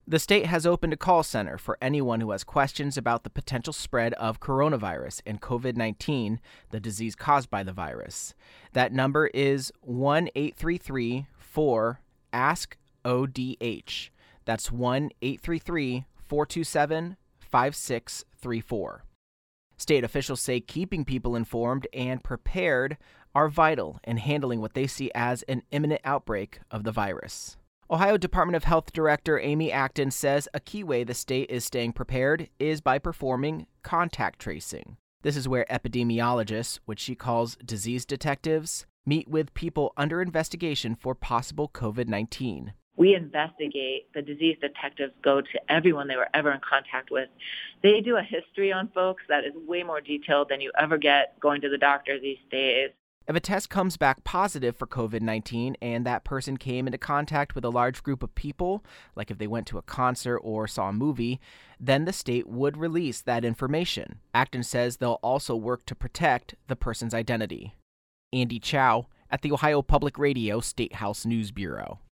The state has opened a call center for anyone who has questions about the potential spread of coronavirus and COVID-19, the disease caused by the virus. That number is 1-833-4-ASK-ODH. That's 1-833-427-5634. State officials say keeping people informed and prepared are vital in handling what they see as an imminent outbreak of the virus. Ohio Department of Health Director Amy Acton says a key way the state is staying prepared is by performing contact tracing. This is where epidemiologists, which she calls disease detectives, meet with people under investigation for possible COVID-19. We investigate. The disease detectives go to everyone they were ever in contact with. They do a history on folks that is way more detailed than you ever get going to the doctor these days. If a test comes back positive for COVID-19 and that person came into contact with a large group of people, like if they went to a concert or saw a movie, then the state would release that information. Acton says they'll also work to protect the person's identity. Andy Chow at the Ohio Public Radio State House News Bureau.